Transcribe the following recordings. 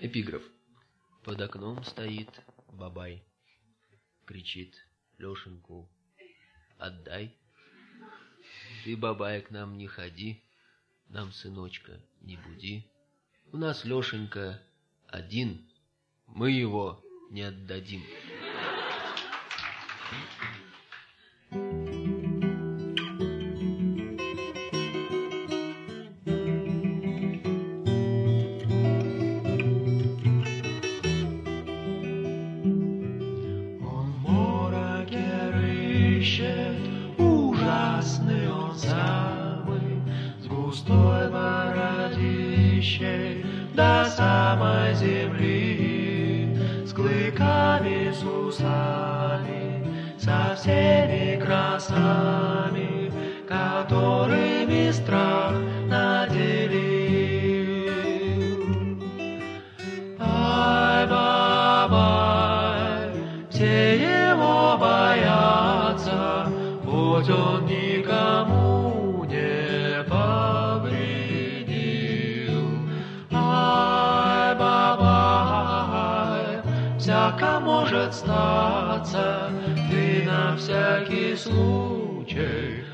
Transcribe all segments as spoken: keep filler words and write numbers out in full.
Эпиграф. Под окном стоит бабай, кричит Лешеньку: отдай. Ты, бабай, к нам не ходи, нам, сыночка, не буди. У нас Лешенька один, мы его не отдадим. Ужасный он самый, с густой бородищей до самой земли, с клыками, с усами, со всеми красами, которыми страх наделил. Ай, бабай, все его боятся, хоть он никому не повредил. Ай, бабай, всяко может статься, ты на всякий случай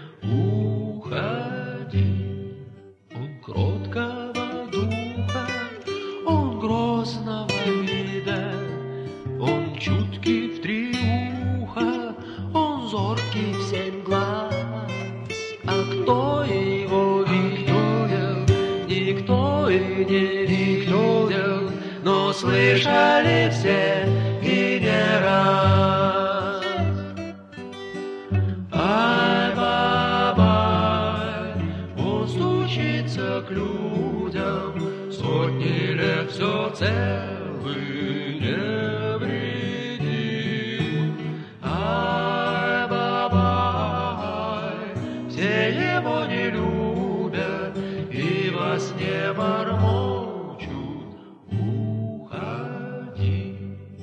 уходи. Он кроткого духа, он грозного вида, он чуткий в три уха, он зоркий в семь глаз. А кто его видел? Никто и не видел, но слышали все и не раз. Ай, бабай, он стучится к людям, сотни лет все целый невредим. Ай, бабай, все его не любят и во сне бормочут: уходи.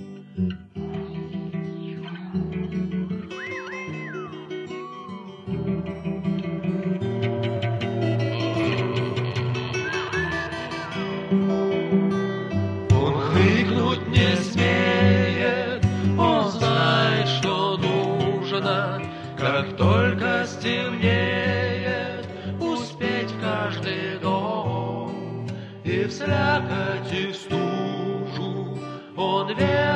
Он хныкнуть не смеет, он знает, что нужно, как только стемнеет, успеть в каждый дом, и в слякоть, и в стужу он верит.